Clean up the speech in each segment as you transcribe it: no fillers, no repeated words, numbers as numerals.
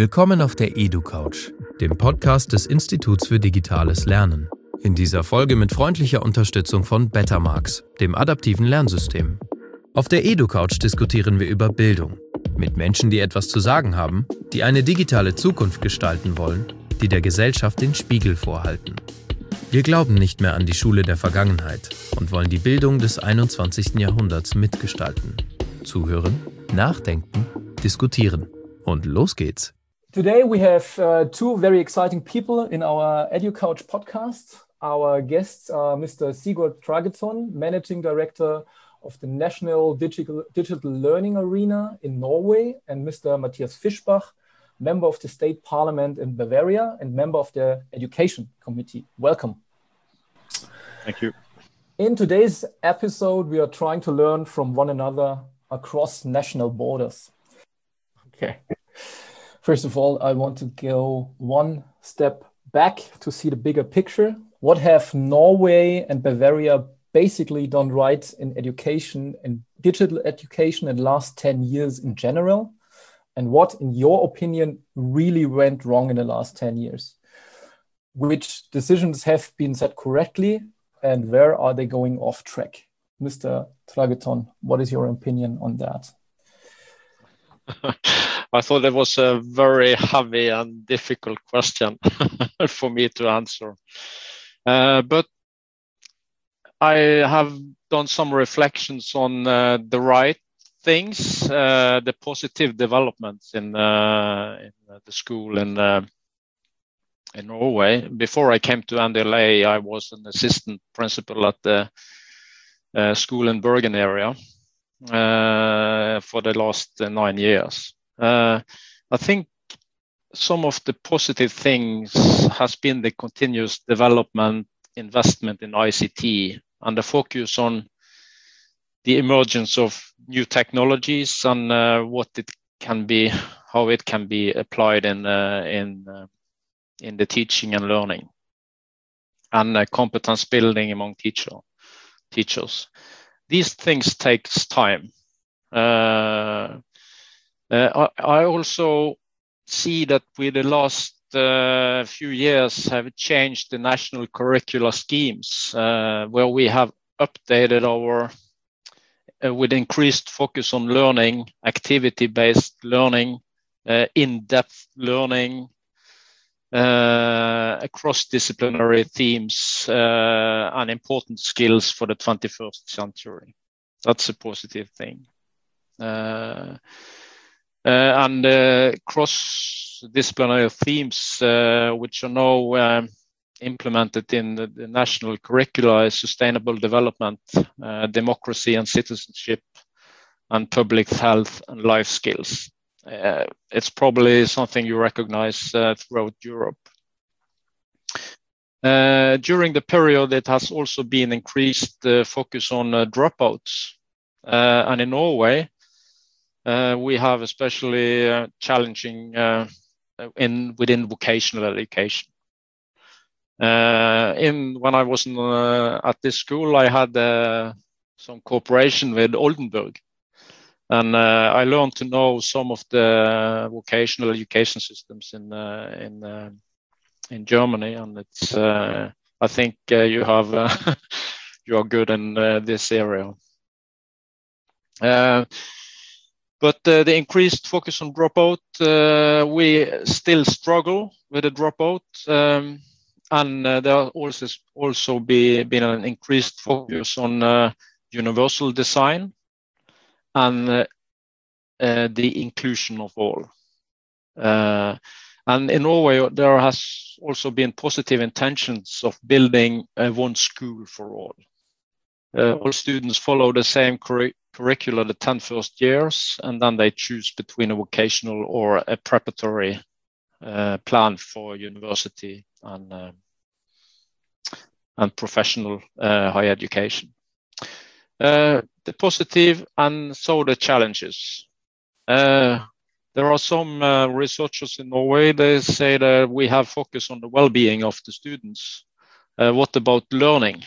Willkommen auf der EduCouch, dem Podcast des Instituts für digitales Lernen. In dieser Folge mit freundlicher Unterstützung von Bettermarks, dem adaptiven Lernsystem. Auf der EduCouch diskutieren wir über Bildung. Mit Menschen, die etwas zu sagen haben, die eine digitale Zukunft gestalten wollen, die der Gesellschaft den Spiegel vorhalten. Wir glauben nicht mehr an die Schule der Vergangenheit und wollen die Bildung des 21. Jahrhunderts mitgestalten. Zuhören, nachdenken, diskutieren. Und los geht's. Today we have two very exciting people in our EduCouch podcast. Our guests are Mr. Sigurd Trageton, Managing Director of the National Digital Learning Arena in Norway, and Mr. Matthias Fischbach, Member of the State Parliament in Bavaria and Member of the Education Committee. Welcome. Thank you. In today's episode, we are trying to learn from one another across national borders. Okay. First of all, I want to go one step back to see the bigger picture. What have Norway and Bavaria basically done right in education and digital education in the last 10 years in general? And what, in your opinion, really went wrong in the last 10 years? Which decisions have been set correctly and where are they going off track? Mr. Trageton, what is your opinion on that? I thought it was a very heavy and difficult question for me to answer. But I have done some reflections on the right things, the positive developments in the school in Norway. Before I came to NDLA, I was an assistant principal at the school in Bergen area for the last 9 years. I think some of the positive things has been the continuous development, investment in ICT, and the focus on the emergence of new technologies and what it can be, how it can be applied in the teaching and learning, and competence building among teachers. These things takes time. I also see that with the last few years have changed the national curricular schemes, where we have updated our with increased focus on learning, activity-based learning, in-depth learning, cross-disciplinary themes, and important skills for the 21st century. That's a positive thing. And cross-disciplinary themes, which are now implemented in the national curricula, is sustainable development, democracy and citizenship, and public health and life skills. It's probably something you recognize throughout Europe. During the period, it has also been increased focus on dropouts. And in Norway, we have especially challenging within vocational education. When I was at this school, I had some cooperation with Oldenburg, and I learned to know some of the vocational education systems in Germany, and it's I think you have you are good in this area. But the increased focus on dropout, we still struggle with the dropout, and there has also been an increased focus on universal design and the inclusion of all. And in Norway, there has also been positive intentions of building one school for all. All students follow the same curricula the 10 first years, and then they choose between a vocational or a preparatory plan for university and professional higher education. The positive and so the challenges. There are some researchers in Norway, they say that we have focus on the well-being of the students. What about learning?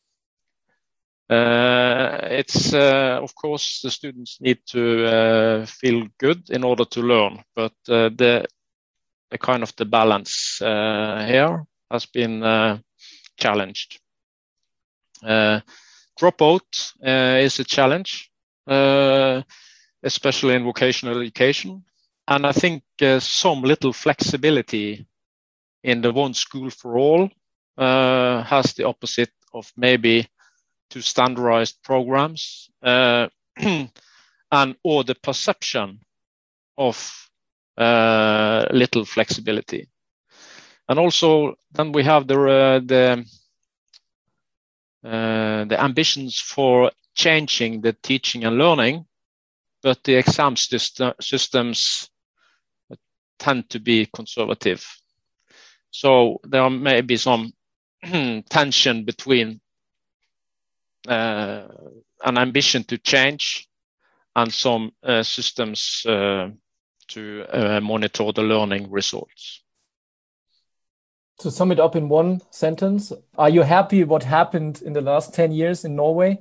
It's of course the students need to feel good in order to learn, but the the kind of the balance here has been challenged. Dropout is a challenge, especially in vocational education. And I think some little flexibility in the one school for all has the opposite of maybe two standardized programs and or the perception of little flexibility. And also then we have the ambitions for changing the teaching and learning, but the exam systems tend to be conservative. So there may be some tension between an ambition to change and some systems to monitor the learning results. To sum it up in one sentence, are you happy what happened in the last 10 years in Norway?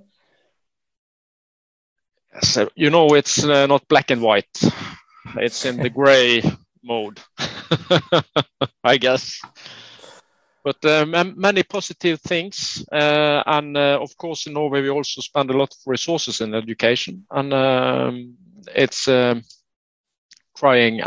So, you know, it's not black and white. It's in the gray mode, I guess. But many positive things. And of course, in Norway, we also spend a lot of resources in education. And it's trying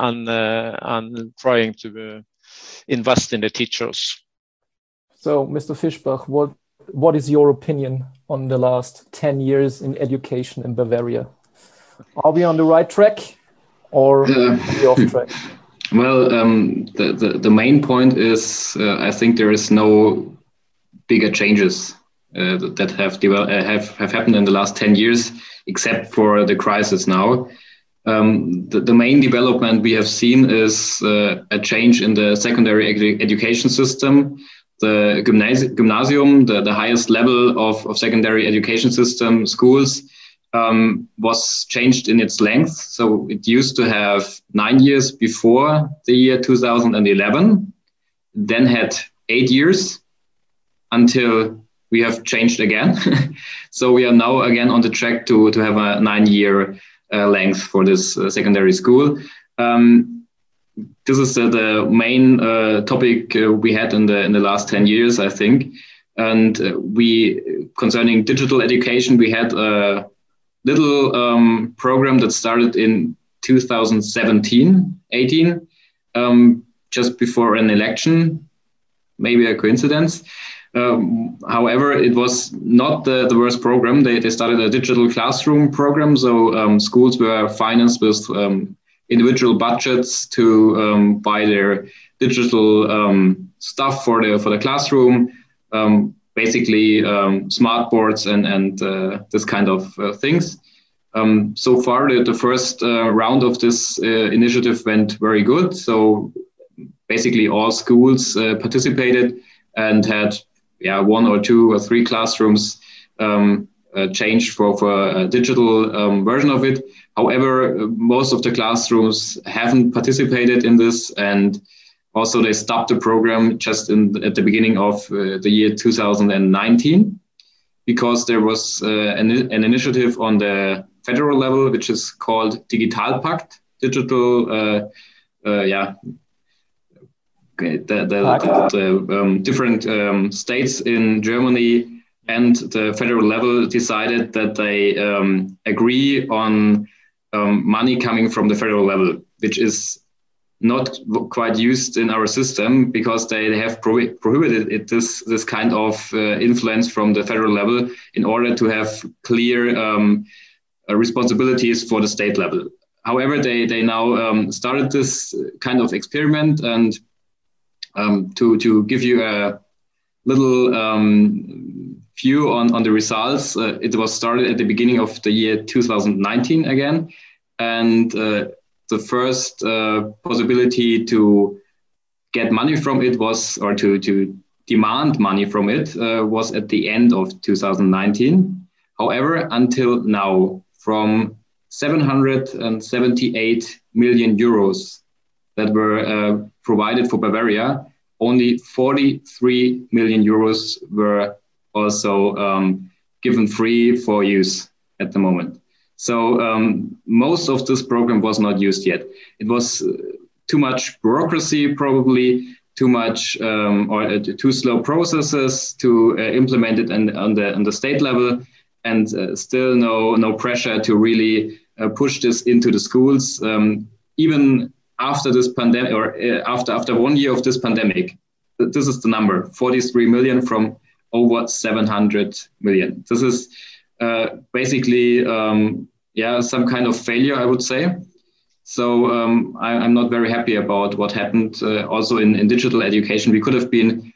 to invest in the teachers. So, Mr. Fischbach, what is your opinion on the last 10 years in education in Bavaria? Are we on the right track or are we off track? Well, the main point is I think there is no bigger changes that have happened in the last 10 years, except for the crisis now. The main development we have seen is a change in the secondary education system. The gymnasium, the highest level of secondary education system schools, was changed in its length. So it used to have 9 years before the year 2011, then had 8 years until we have changed again. So we are now again on the track to have a 9-year length for this secondary school. This is the main topic we had in the last 10 years, I think. And concerning digital education, we had a little program that started in 2017-18, just before an election, maybe a coincidence. However, it was not the worst program. They started a digital classroom program. So schools were financed with individual budgets to buy their digital stuff for the classroom, basically smart boards and this kind of things. So far, the first round of this initiative went very good. So basically all schools participated and had 1 or 2 or 3 classrooms changed for a digital version of it. However, most of the classrooms haven't participated in this, and also they stopped the program just at the beginning of the year 2019, because there was an initiative on the federal level, which is called Digitalpakt, digital, the different states in Germany and the federal level decided that they agree on money coming from the federal level, which is not quite used in our system, because they have prohibited this kind of influence from the federal level in order to have clear responsibilities for the state level. However, they now started this kind of experiment, and to give you a little view on the results, it was started at the beginning of the year 2019 again, and the first possibility to get money from it was, or to demand money from it, was at the end of 2019. However, until now, from 778 million euros that were provided for Bavaria, only 43 million euros were also given free for use at the moment. So most of this program was not used yet. It was too much bureaucracy, probably too much or too slow processes to implement it on the state level, and still no pressure to really push this into the schools, even after this pandemic, or after 1 year of this pandemic. This is the number: 43 million from over 700 million. This is basically some kind of failure, I would say. So I'm not very happy about what happened. Also in digital education, we could have been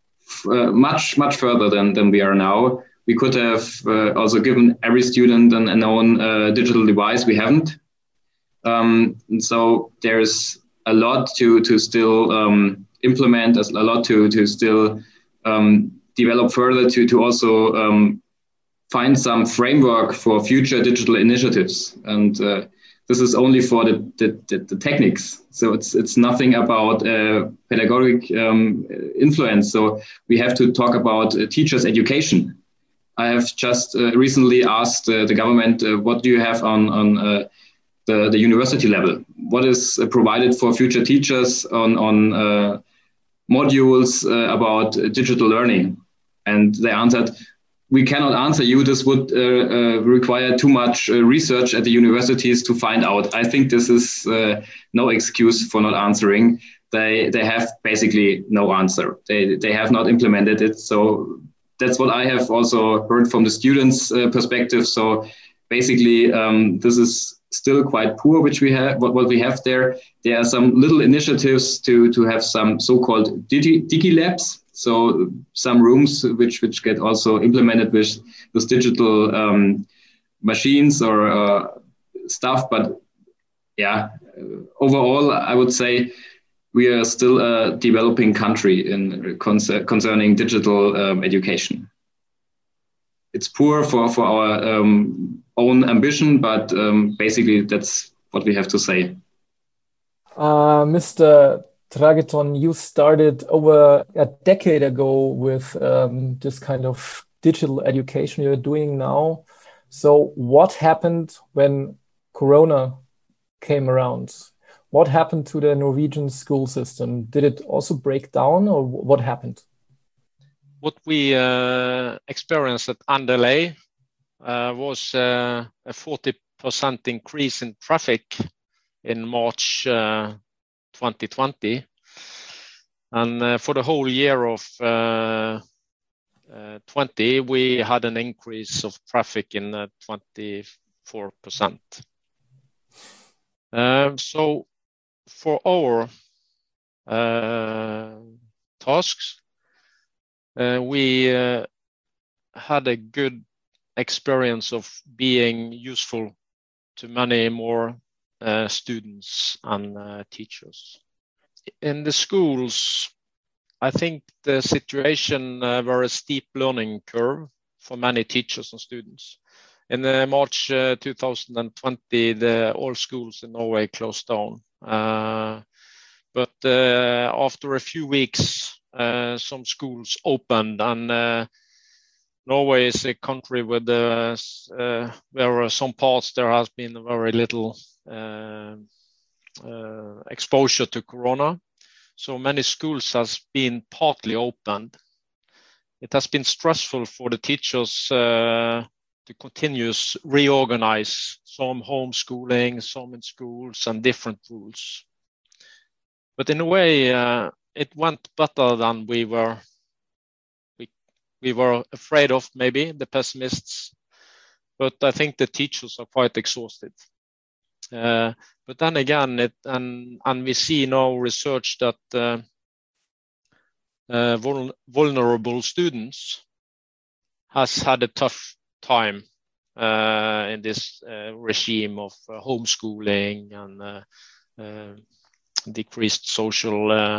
much further than we are now. We could have also given every student an own digital device. We haven't. And so there's a lot to still implement, a lot to still develop further, to also find some framework for future digital initiatives. And this is only for the techniques. So it's nothing about pedagogic influence. So we have to talk about teachers' education. I have just recently asked the government, what do you have on the university level? What is provided for future teachers on modules about digital learning? And they answered, we cannot answer you. This would require too much research at the universities to find out. I think this is no excuse for not answering. They have basically no answer. They have not implemented it. So that's what I have also heard from the students' perspective. So basically, this is still quite poor, which we have. What we have there. There are some little initiatives to have some so-called digi labs. So some rooms which get also implemented with digital machines or stuff. But yeah, overall, I would say we are still a developing country in concerning digital education. It's poor for our own ambition, but basically that's what we have to say. Mr. Trageton, you started over a decade ago with this kind of digital education you're doing now. So what happened when Corona came around? What happened to the Norwegian school system? Did it also break down, or what happened? What we experienced at Andøy was a 40% increase in traffic in March 2020. And for the whole year of 20, we had an increase of traffic in 24%. So for our tasks, we had a good experience of being useful to many more students and teachers. In the schools, I think the situation were a steep learning curve for many teachers and students. In March 2020, all schools in Norway closed down. But after a few weeks, some schools opened, and Norway is a country with where some parts there has been very little exposure to Corona. So many schools has been partly opened. It has been stressful for the teachers to continuously reorganize, some homeschooling, some in schools, and different rules. But in a way, it went better than we were afraid of, maybe, the pessimists. But I think the teachers are quite exhausted. But then again, and we see now research that vulnerable students has had a tough time in this regime of homeschooling and decreased social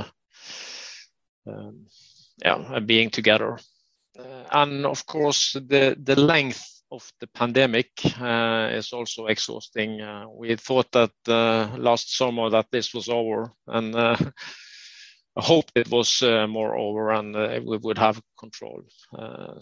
being together. And of course, the length of the pandemic is also exhausting. We thought that last summer that this was over, and I hoped it was more over and we would have control.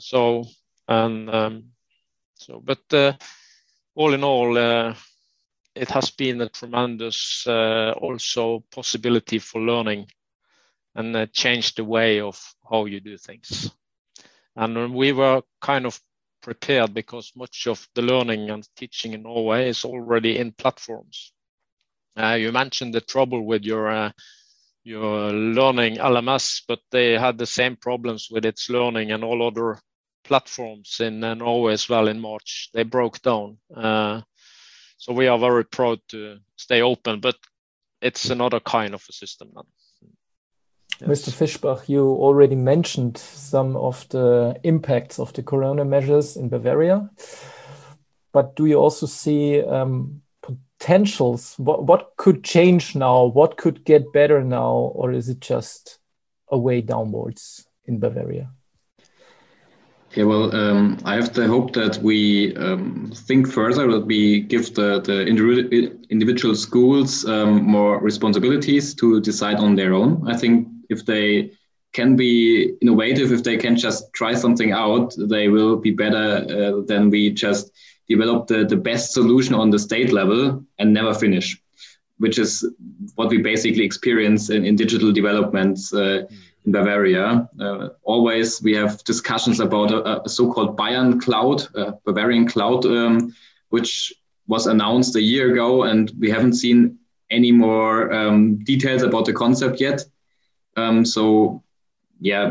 But all in all, it has been a tremendous also possibility for learning and change the way of how you do things. And we were kind of prepared because much of the learning and teaching in Norway is already in platforms. You mentioned the trouble with your learning LMS, but they had the same problems with its learning and all other platforms in Norway as well in March. They broke down. So we are very proud to stay open, but it's another kind of a system now. Yes. Mr. Fischbach, you already mentioned some of the impacts of the corona measures in Bavaria, but do you also see potentials? What could change now? What could get better now? Or is it just a way downwards in Bavaria? Yeah, well, I have the hope that we think further, that we give the individual schools more responsibilities to decide on their own. I think if they can be innovative, if they can just try something out, they will be better than we just develop the best solution on the state level and never finish, which is what we basically experience in digital developments in Bavaria. Always we have discussions about a so-called Bayern cloud, Bavarian cloud, which was announced a year ago, and we haven't seen any more details about the concept yet. So yeah,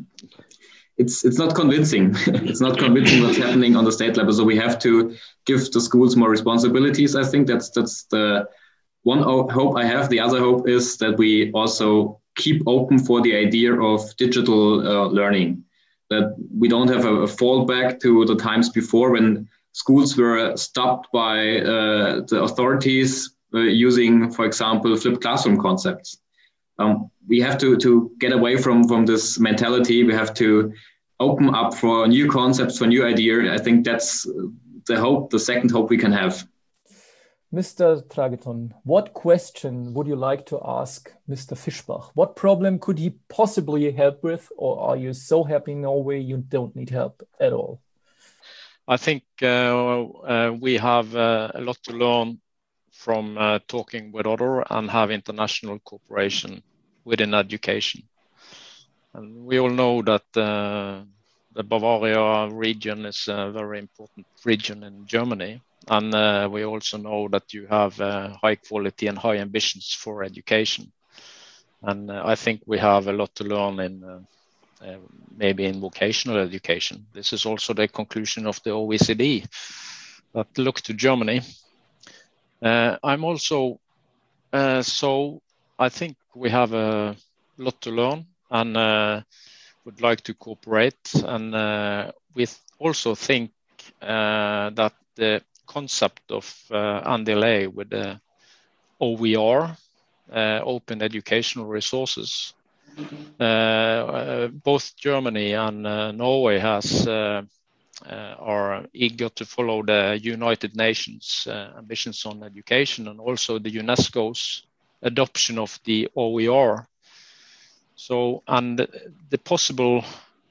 it's not convincing. It's not convincing what's happening on the state level. So we have to give the schools more responsibilities. I think that's the one hope I have. The other hope is that we also keep open for the idea of digital learning, that we don't have a fallback to the times before when schools were stopped by the authorities using, for example, flipped classroom concepts. We have to get away from this mentality. We have to open up for new concepts, for new ideas. I think that's the hope, the second hope we can have. Mr. Trageton, what question would you like to ask Mr. Fischbach? What problem could he possibly help with, or are you so happy in Norway you don't need help at all? I think we have a lot to learn from talking with others and have international cooperation within education. And we all know that the Bavaria region is a very important region in Germany. And we also know that you have high quality and high ambitions for education. And I think we have a lot to learn in maybe in vocational education. This is also the conclusion of the OECD that look to Germany. I'm also, so I think we have a lot to learn and would like to cooperate. And we also think that the concept of NDLA with the OER, Open Educational Resources, both Germany and Norway are eager to follow the United Nations ambitions on education and also the UNESCO's adoption of the OER. So, and the possible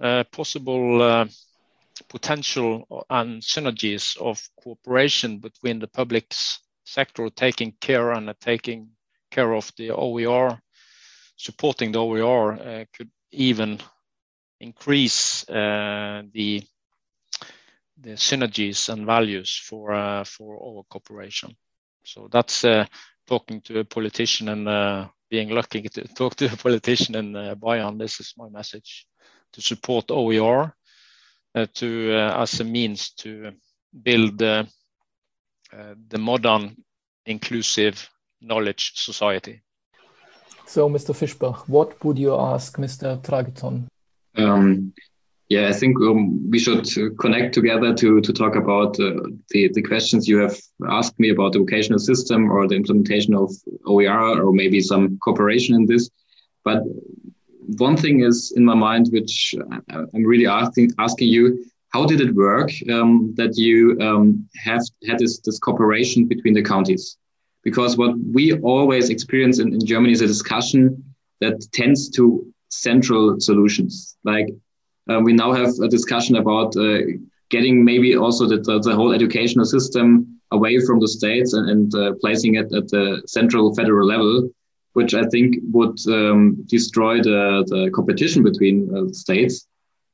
potential and synergies of cooperation between the public sector taking care of the OER, supporting the OER, could even increase the synergies and values for our cooperation. So that's talking to a politician and being lucky to talk to a politician in Bayern. This is my message, to support OER as a means to build the modern, inclusive knowledge society. So, Mr. Fischbach, what would you ask Mr. Trageton? Yeah, I think we should connect together to talk about the questions you have asked me about the vocational system or the implementation of OER or maybe some cooperation in this. But one thing is in my mind, which I'm really asking you, how did it work that you have had this cooperation between the counties? Because what we always experience in Germany is a discussion that tends to central solutions. Like we now have a discussion about getting maybe also the whole educational system away from the states and placing it at the central federal level, which I think would destroy the competition between states.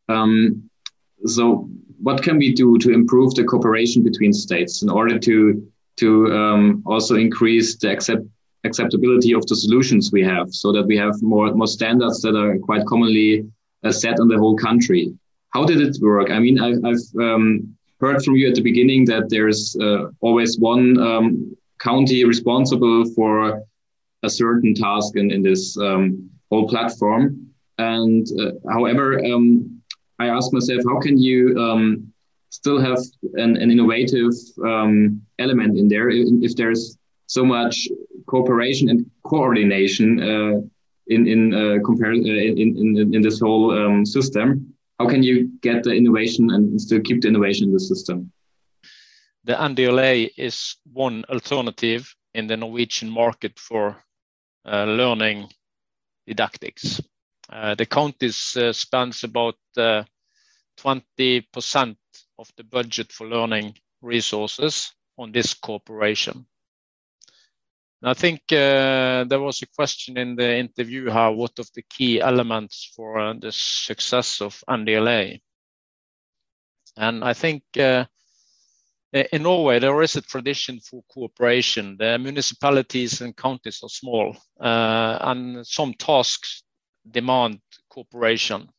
So what can we do to improve the cooperation between states in order to also increase the acceptability of the solutions we have, so that we have more standards that are quite commonly set on the whole country? How did it work? I mean, I've heard from you at the beginning that there's always one county responsible for a certain task in this whole platform. And however, I asked myself, how can you still have an innovative element in there if there's so much cooperation and coordination in this whole system? How can you get the innovation and still keep the innovation in the system? The NDLA is one alternative in the Norwegian market for learning didactics. The counties spends about 20% of the budget for learning resources on this cooperation. And I think there was a question in the interview what of the key elements for the success of NDLA. And I think in Norway there is a tradition for cooperation. The municipalities and counties are small, and some tasks demand cooperation.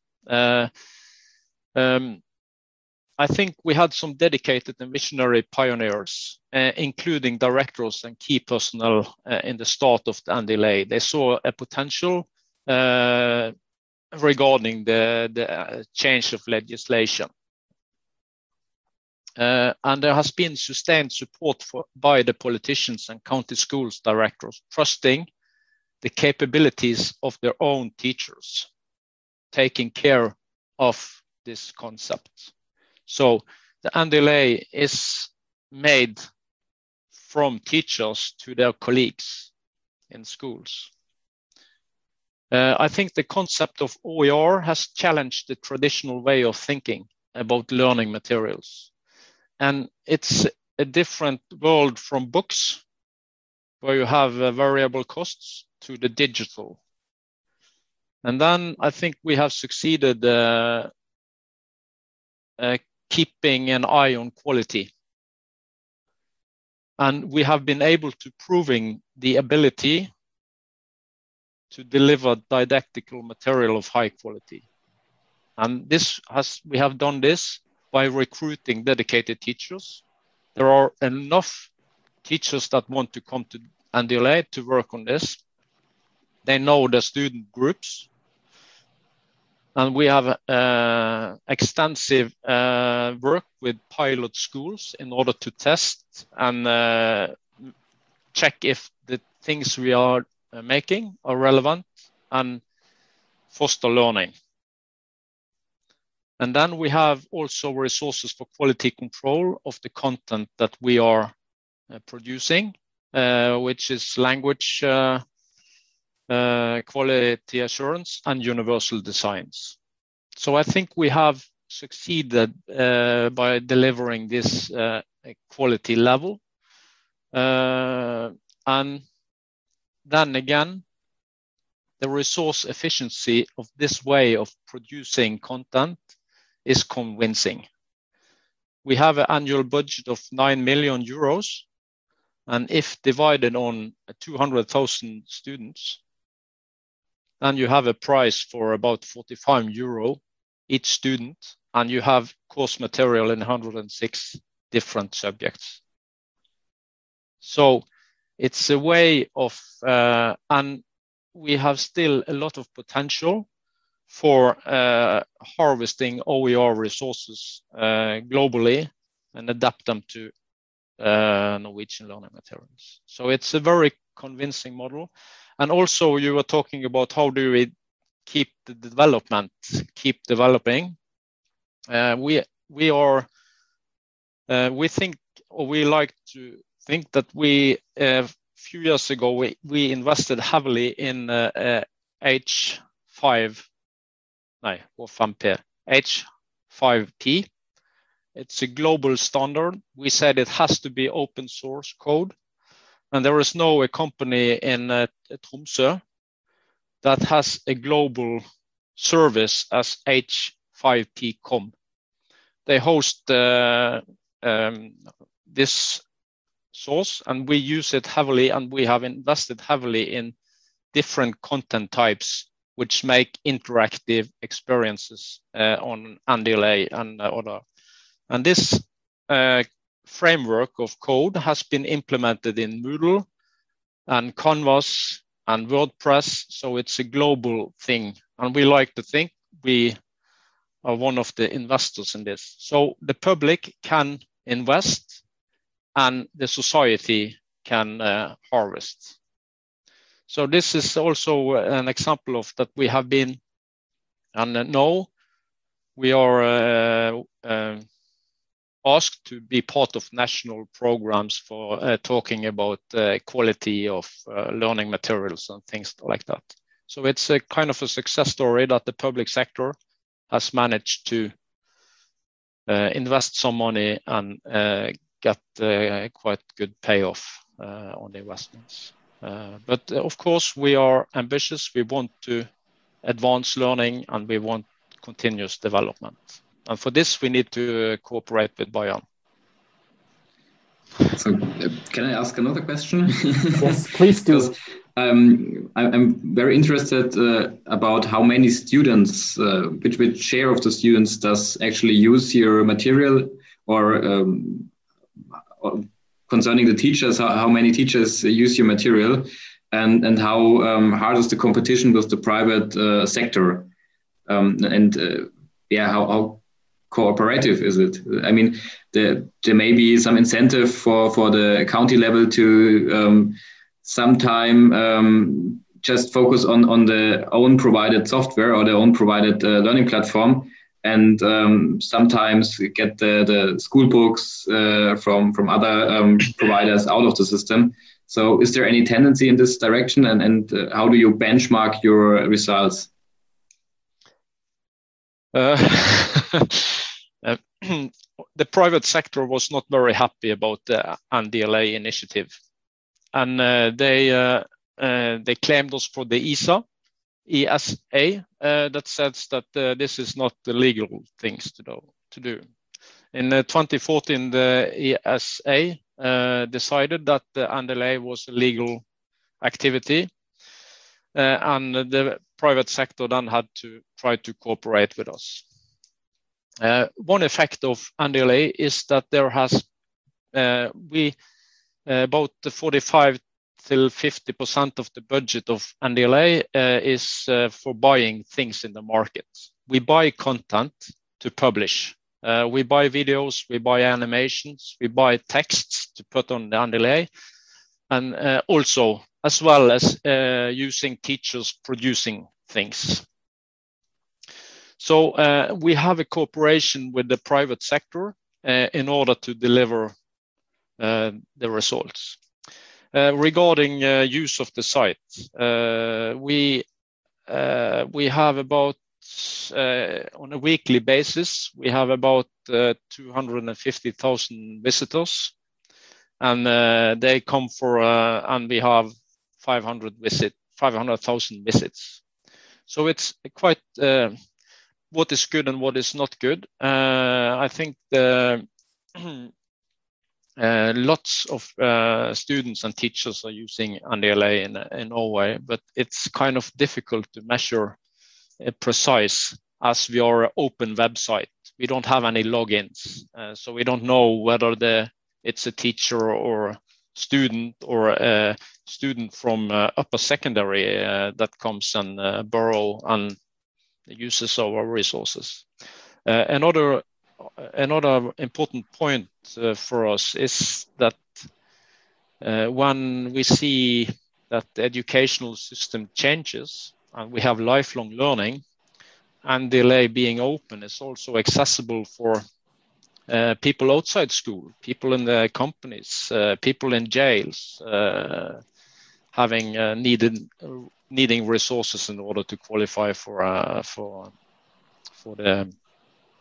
I think we had some dedicated and visionary pioneers, including directors and key personnel in the start of the NDLA. They saw a potential regarding the change of legislation. And there has been sustained support by the politicians and county schools directors, trusting the capabilities of their own teachers, taking care of this concept. So the NDLA is made from teachers to their colleagues in schools. I think the concept of OER has challenged the traditional way of thinking about learning materials. And it's a different world from books, where you have variable costs, to the digital. And then I think we have succeeded keeping an eye on quality. And we have been able to proving the ability to deliver didactical material of high quality. And we have done this by recruiting dedicated teachers. There are enough teachers that want to come to NDLA to work on this. They know the student groups. And we have extensive work with pilot schools in order to test and check if the things we are making are relevant and foster learning. And then we have also resources for quality control of the content that we are producing, which is language quality assurance and universal designs. So I think we have succeeded by delivering this quality level. And then again, the resource efficiency of this way of producing content is convincing. We have an annual budget of 9 million euros, and if divided on 200,000 students, then you have a price for about 45 euro each student, and you have course material in 106 different subjects. So it's a way of, and we have still a lot of potential for harvesting OER resources globally and adapt them to Norwegian learning materials. So it's a very convincing model. And also you were talking about how do we keep the development, keep developing. We think, or we like to think that we, a few years ago, we invested heavily in H5P, It's a global standard. We said it has to be open source code. And there is no a company in Tromsø that has a global service as H5P.com. They host this source, and we use it heavily, and we have invested heavily in different content types which make interactive experiences on NDLA and other. And this framework of code has been implemented in Moodle and Canvas and WordPress, so it's a global thing. And we like to think we are one of the investors in this. So the public can invest and the society can harvest. So this is also an example of that we have been, and now we are asked to be part of national programs for talking about quality of learning materials and things like that. So it's a kind of a success story that the public sector has managed to invest some money and get quite good payoff on the investments. But of course, we are ambitious. We want to advance learning and we want continuous development. And for this, we need to cooperate with Bayern. So, can I ask another question? Yes, please do. I'm very interested about how many students, which share of the students does actually use your material, or concerning the teachers, how many teachers use your material, and how hard is the competition with the private sector, how cooperative is it? I mean, there may be some incentive for the county level to sometime just focus on the own provided software or their own provided learning platform, and sometimes get the school books from other providers out of the system. So is there any tendency in this direction, and how do you benchmark your results? The private sector was not very happy about the NDLA initiative, and they claimed us for the ESA that says that this is not the legal things to do. In 2014, the ESA decided that the NDLA was a legal activity, and the private sector then had to try to cooperate with us. One effect of NDLA is that there has about 45 till 50% of the budget of NDLA is for buying things in the market. We buy content to publish. We buy videos, we buy animations, we buy texts to put on the NDLA, and also as well as using teachers producing things. So we have a cooperation with the private sector in order to deliver the results. Regarding use of the site, we have about on a weekly basis, we have about 250,000 visitors, and they come for and we have 500,000 visits. So it's quite what is good and what is not good. I think lots of students and teachers are using NDLA in Norway, but it's kind of difficult to measure precise, as we are an open website. We don't have any logins, so we don't know whether it's a teacher or student or a student from upper secondary that comes and borrow and uses our resources. Another important point for us is that when we see that the educational system changes and we have lifelong learning, and NDLA being open is also accessible for people outside school, people in the companies, people in jails, having needing resources in order to qualify for the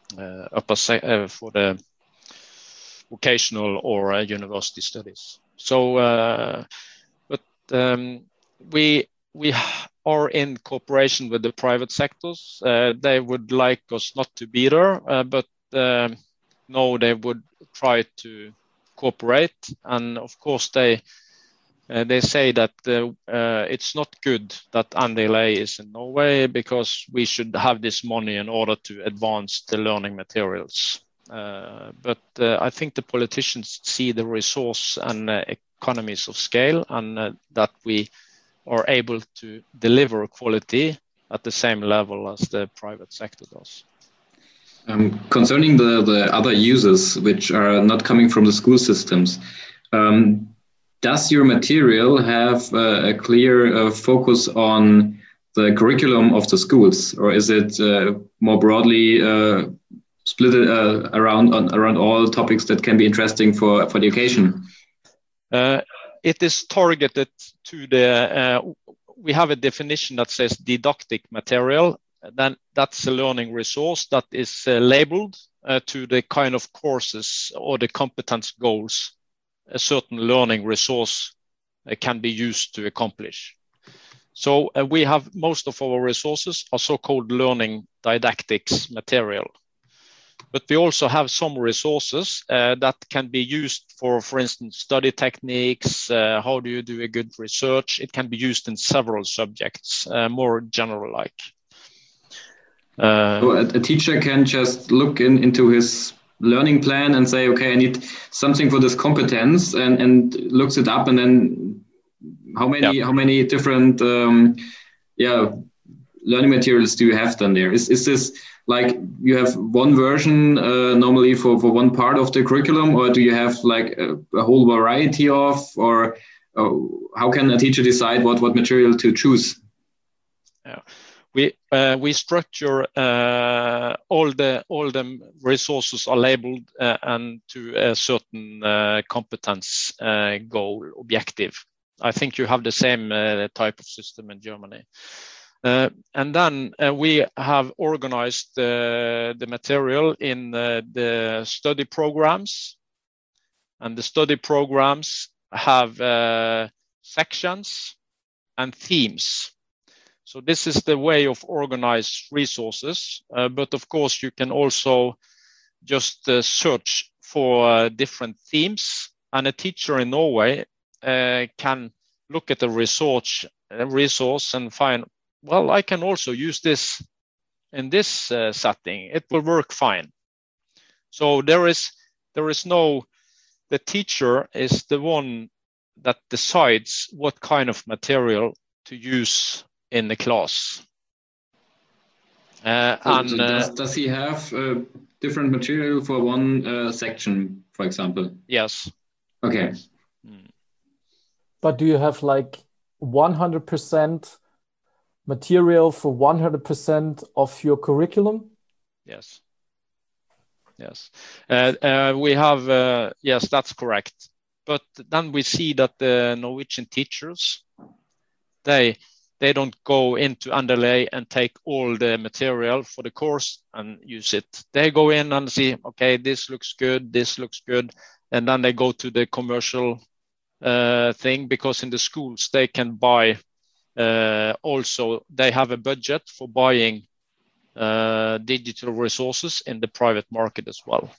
for the vocational or university studies. So, but we are in cooperation with the private sectors. They would like us not to be there, but no, they would try to cooperate. And of course, they say that it's not good that NDLA is in Norway because we should have this money in order to advance the learning materials. But I think the politicians see the resource and economies of scale, and that we are able to deliver quality at the same level as the private sector does. Concerning the other users which are not coming from the school systems, does your material have a clear focus on the curriculum of the schools, or is it more broadly split around all topics that can be interesting for education? It is targeted to the, we have a definition that says didactic material. Then that's a learning resource that is labeled to the kind of courses or the competence goals a certain learning resource can be used to accomplish. So we have most of our resources are so-called learning didactics material. But we also have some resources that can be used for instance, study techniques, how do you do a good research? It can be used in several subjects, more general-like. So a teacher can just look into his learning plan and say, okay, I need something for this competence, and looks it up, and then how many different learning materials do you have then there? Is this like you have one version normally for one part of the curriculum, or do you have like a whole variety of, or how can a teacher decide what material to choose? Yeah. We structure all the resources are labeled and to a certain competence goal objective. I think you have the same type of system in Germany. And then we have organized the material in the study programs, and the study programs have sections and themes. So this is the way of organized resources, but of course you can also just search for different themes, and a teacher in Norway can look at the resource and find, well, I can also use this in this setting. It will work fine. So there is no, the teacher is the one that decides what kind of material to use in the class. Does he have different material for one section, for example? Yes. Okay. But do you have like 100% material for 100% of your curriculum? Yes. Yes. We have, yes, that's correct. But then we see that the Norwegian teachers, they don't go into NDLA and take all the material for the course and use it. They go in and see, okay, this looks good, and then they go to the commercial thing, because in the schools they can buy, also they have a budget for buying digital resources in the private market as well.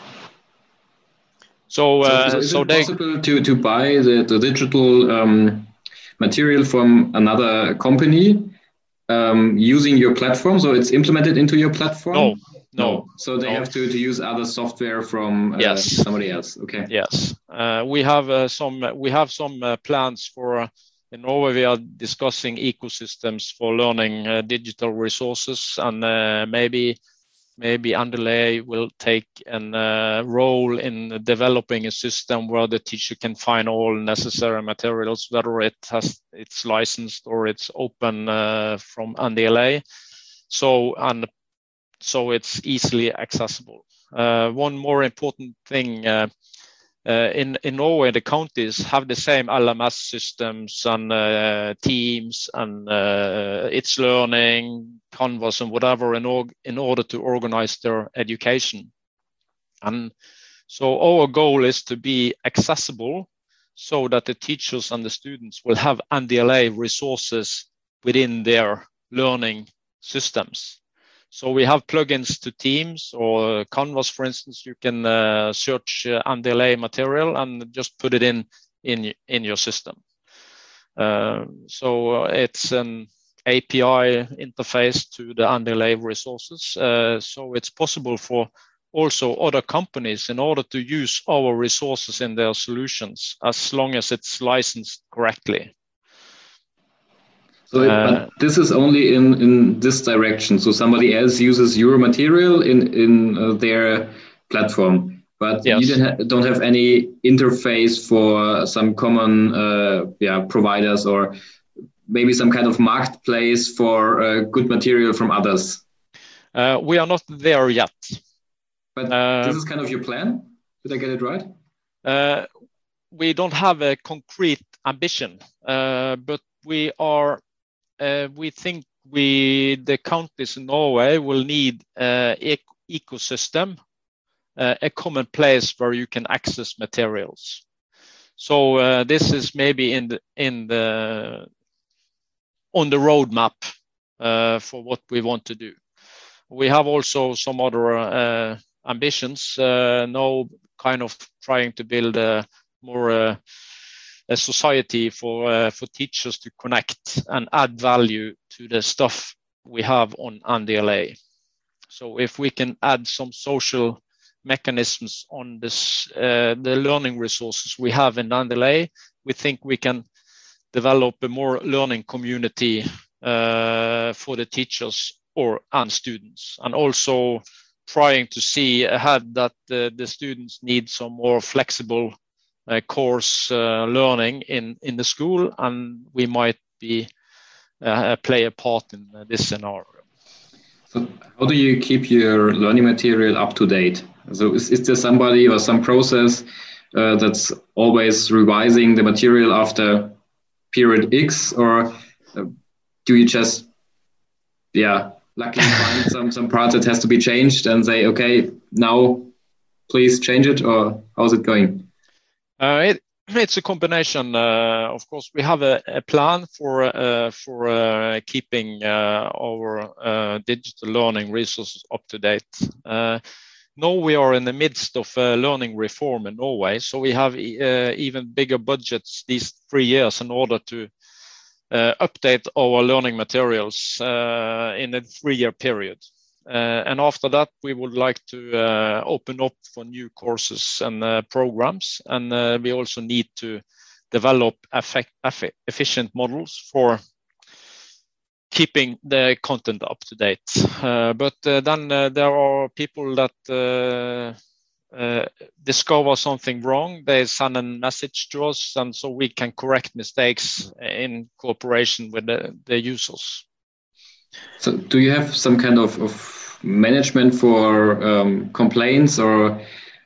So is it possible to buy the digital material from another company using your platform? So it's implemented into your platform? No. So they have to use other software from somebody else. Okay. Yes. We have some plans for. In Norway, we are discussing ecosystems for learning digital resources, and maybe NDLA will take a role in developing a system where the teacher can find all necessary materials, whether it's licensed or it's open from NDLA, so it's easily accessible. One more important thing. In Norway, the counties have the same LMS systems and teams and it's learning, Canvas and whatever in order to organize their education. And so our goal is to be accessible so that the teachers and the students will have NDLA resources within their learning systems. So we have plugins to Teams or Canvas, for instance. You can search NDLA material and just put it in your system. So it's an API interface to the NDLA resources. So it's possible for also other companies in order to use our resources in their solutions as long as it's licensed correctly. So but this is only in this direction. So somebody else uses your material in their platform, but yes. You don't have any interface for some common providers, or maybe some kind of marketplace for good material from others. We are not there yet. But this is kind of your plan? Did I get it right? We don't have a concrete ambition, but we are. We think the countries in Norway will need ecosystem, a common place where you can access materials. So this is maybe on the roadmap for what we want to do. We have also some other ambitions now, kind of trying to build a more a society for teachers to connect and add value to the stuff we have on NDLA. So if we can add some social mechanisms on this, the learning resources we have in NDLA, we think we can develop a more learning community for the teachers and students, and also trying to see ahead that the students need some more flexible course learning in the school, and we might play a part in this scenario. So how do you keep your learning material up to date? So is there somebody or some process that's always revising the material after period X, or do you just luckily find some part that has to be changed and say, okay, now please change it, or how's it going? It's a combination. Of course, we have a plan for keeping our digital learning resources up to date. Now we are in the midst of learning reform in Norway, so we have even bigger budgets these 3 years in order to update our learning materials in a 3-year period. And after that, we would like to open up for new courses and programs. And we also need to develop efficient models for keeping the content up to date. But then there are people that discover something wrong. They send a message to us, and so we can correct mistakes in cooperation with the users. So do you have some kind of management for complaints or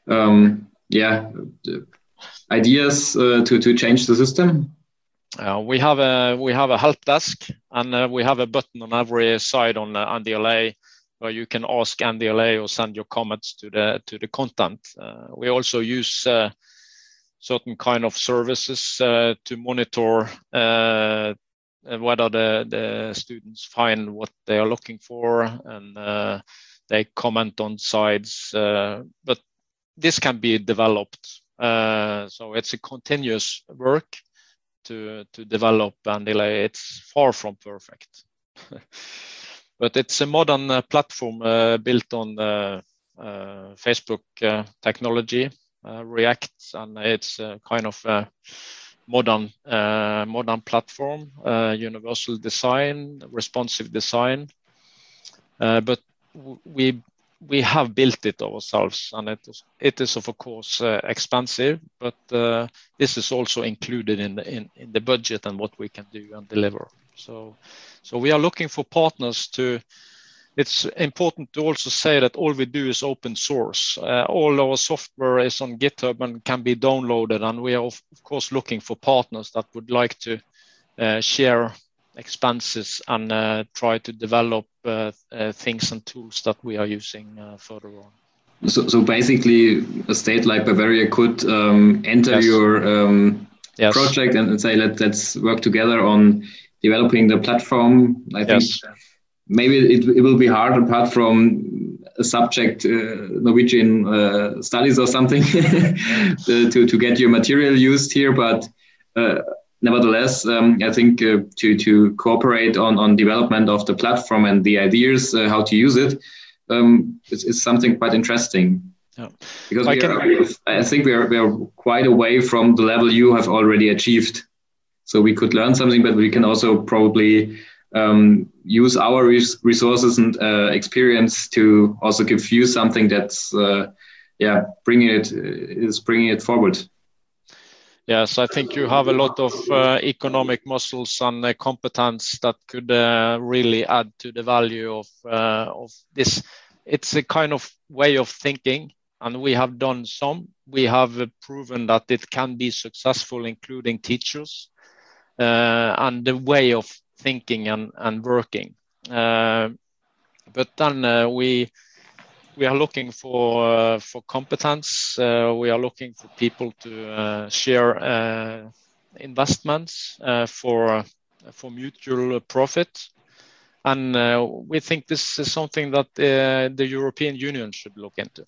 ideas to change the system? We have a help desk, and we have a button on every side on NDLA where you can ask NDLA or send your comments to the content. We also use certain kind of services to monitor whether the students find what they are looking for, and they comment on sides. But this can be developed. So it's a continuous work to develop NDLA. It's far from perfect. But it's a modern platform built on Facebook technology, React, and it's kind of a modern platform, universal design, responsive design. But we have built it ourselves, and it is of course expensive, but this is also included in the budget and what we can do and deliver. So we are looking for partners to. It's important to also say that all we do is open source. All our software is on GitHub and can be downloaded, and we are of course looking for partners that would like to share expenses and try to develop things and tools that we are using further on. So basically, a state like Bavaria could enter your project and say, let's work together on developing the platform. I think maybe it will be hard apart from a subject, Norwegian studies or something, to get your material used here. But nevertheless, I think to cooperate on development of the platform and the ideas, how to use it, is something quite interesting. Yeah. Because I think we are quite away from the level you have already achieved. So we could learn something, but we can also probably use our resources and experience to also give you something that's bringing it forward. Yes, I think you have a lot of economic muscles and competence that could really add to the value of this. It's a kind of way of thinking, and we have done some. We have proven that it can be successful, including teachers, and the way of thinking and working. But then we are looking for competence. We are looking for people to share investments for mutual profit. And we think this is something that the European Union should look into.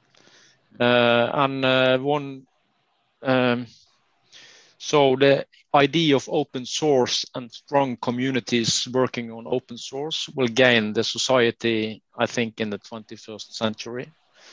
So the idea of open source and strong communities working on open source will gain the society, I think, in the 21st century.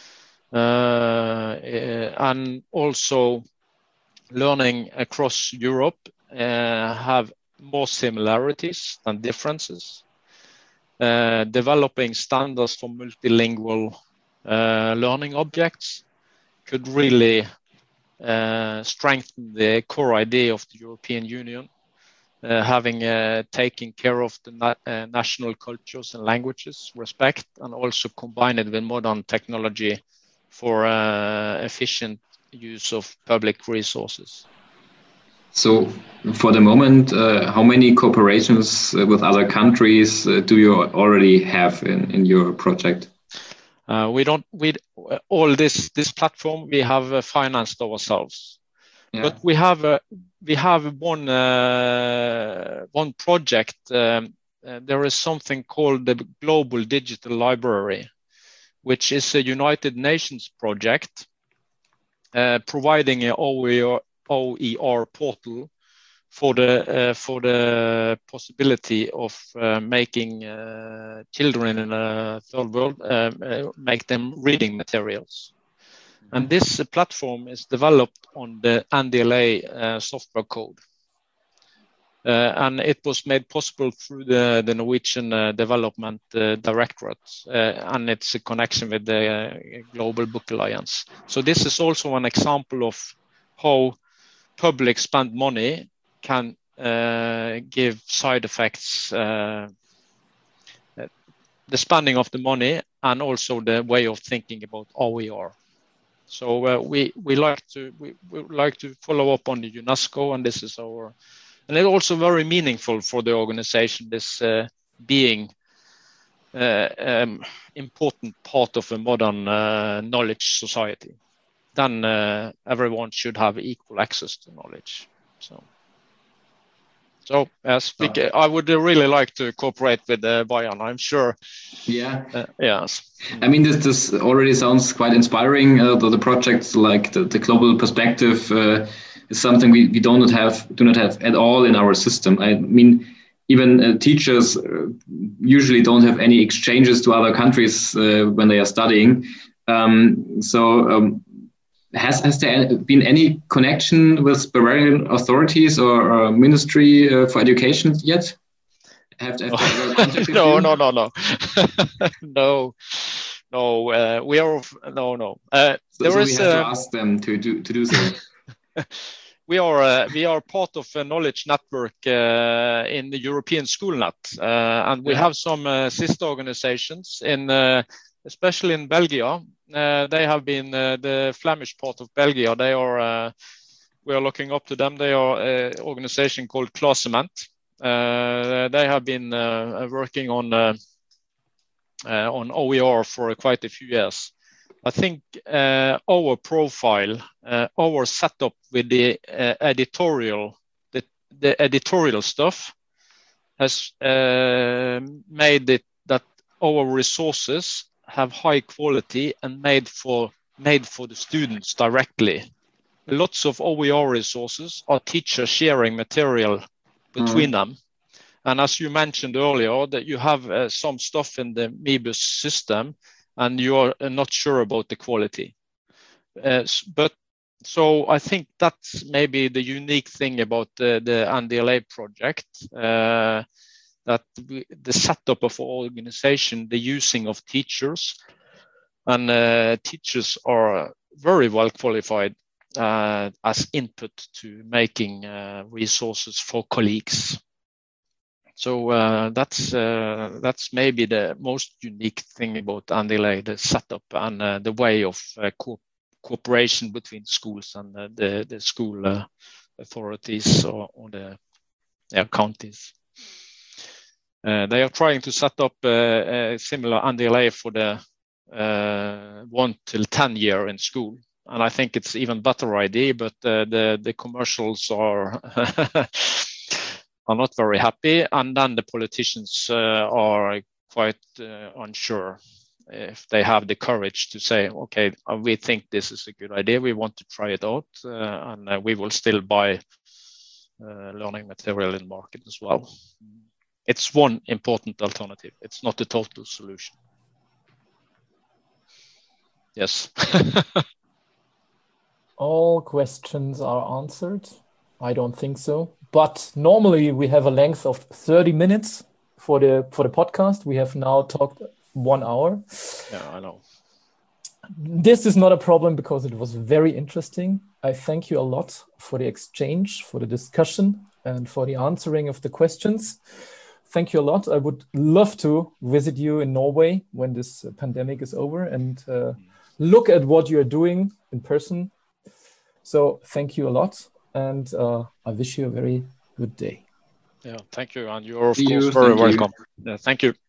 And also learning across Europe have more similarities than differences. Developing standards for multilingual learning objects could really strengthen the core idea of the European Union, having taken care of the national cultures and languages, respect, and also combine it with modern technology for efficient use of public resources. So for the moment, how many cooperations with other countries do you already have in your project? All this platform we have financed ourselves, but we have one project. There is something called the Global Digital Library, which is a United Nations project, providing an OER portal for the possibility of making children in the third world make them reading materials. And this platform is developed on the NDLA software code. And it was made possible through the Norwegian Development Directorate, and it's a connection with the Global Book Alliance. So this is also an example of how public spend money can give side effects, the spending of the money and also the way of thinking about OER. So we like to follow up on the UNESCO, and this is our, and it's also very meaningful for the organization, this being important part of a modern knowledge society. Then everyone should have equal access to knowledge. So yes, I would really like to cooperate with Bayern, I'm sure. Yeah. Yes. I mean, this already sounds quite inspiring. The projects like the global perspective is something we do not have at all in our system. I mean, even teachers usually don't have any exchanges to other countries when they are studying. Has there been any connection with Bavarian authorities or Ministry for Education yet? Have ever contacted you? No. We are no. So we have to ask them to do so. We are part of a knowledge network in the European SchoolNet, and we have some sister organizations especially in Belgium. They have been the Flemish part of Belgium. They are we are looking up to them. They are an organization called Clasement, They have been working on OER for quite a few years. I think our profile, our setup with the editorial stuff has made it that our resources have high quality and made for the students directly. Lots of OER resources are teachers sharing material between them. And as you mentioned earlier, that you have some stuff in the MEBUS system and you are not sure about the quality. But so I think that's maybe the unique thing about the NDLA project, that the setup of our organization, the using of teachers, and teachers are very well qualified as input to making resources for colleagues. So that's maybe the most unique thing about NDLA, the setup and the way of cooperation between schools and the school authorities or the counties. They are trying to set up a similar NDLA for the 1 till 10 year in school. And I think it's even better idea, but the commercials are are not very happy, and then the politicians are quite unsure if they have the courage to say, okay, we think this is a good idea, we want to try it out, and we will still buy learning material in the market as well. It's one important alternative. It's not the total solution. Yes. All questions are answered. I don't think so. But normally we have a length of 30 minutes for the podcast. We have now talked 1 hour. Yeah, I know. This is not a problem because it was very interesting. I thank you a lot for the exchange, for the discussion, and for the answering of the questions. Thank you a lot. I would love to visit you in Norway when this pandemic is over and look at what you're doing in person. So thank you a lot. And I wish you a very good day. Yeah, thank you. And you're, of course, very welcome. Yeah, thank you.